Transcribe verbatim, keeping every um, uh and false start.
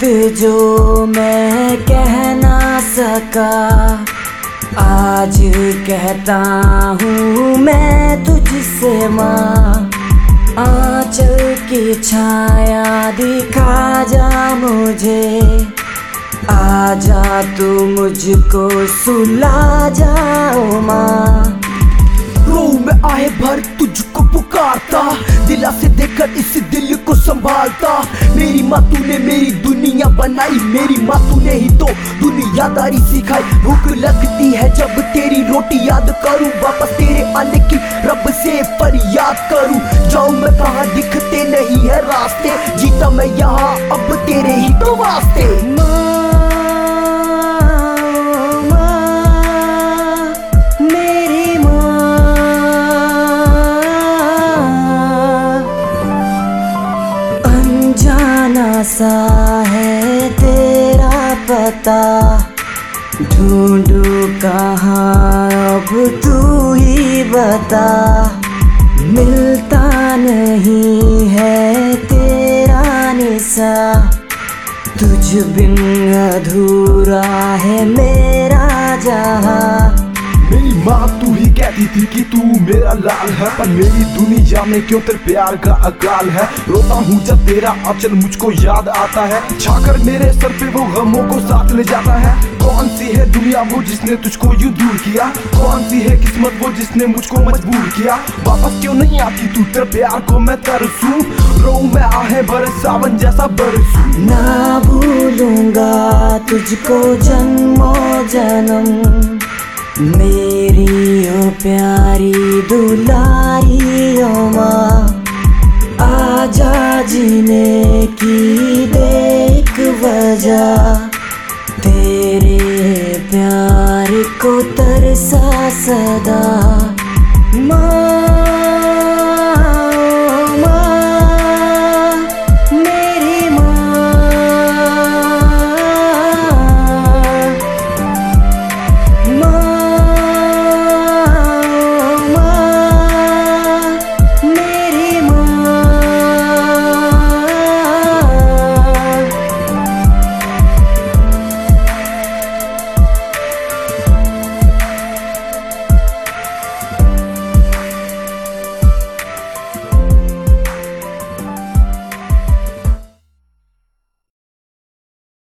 बात जो मैं कह ना सका, आज कहता हूँ मैं तुझसे माँ। आंचल की छाया दिखा जा मुझे, आजा तू मुझको सुला जाओ माँ। रो में आए भर तुझको पुकारता, दिला से देखकर इस दिल को संभालता। मेरी माँ तूने मेरी दुनिया बनाई, मेरी माँ तूने ही तो दुनियादारी सिखाई। भूख लगती है जब तेरी रोटी याद करूं, वापस तेरे आने की रब से फरियाद करूं। जाऊं मैं कहाँ दिखते नहीं है रास्ते, जीता मैं यहाँ अब तेरे ही तो वास्ते। जाना सा है तेरा पता, ढूंढूं कहाँ अब तू ही बता। मिलता नहीं है तेरा निशा, तुझ बिन अधूरा है मेरा जहां। मेरी माँ तू ही कहती थी कि तू मेरा लाल है, पर मेरी दुनिया में क्यों तेरे प्यार का अकाल है। रोता हूँ जब तेरा आंचल मुझको याद आता है, छाकर मेरे सर पे वो गमों को साथ ले जाता है। कौन सी है दुनिया वो जिसने तुझको यूं दूर किया, कौन सी है किस्मत वो जिसने मुझको मजबूर किया। वापस क्यों नहीं आती तू, तेरे प्यार को मैं तरसूं। रो मैं आहे बरस सावन जैसा बरसूं। ना भूलूंगा तुझको जन्मों जन्म, मेरी ओ प्यारी दुलारी ओ माँ। आजा जीने की देख वजह, तेरे प्यार को तरसा सदा।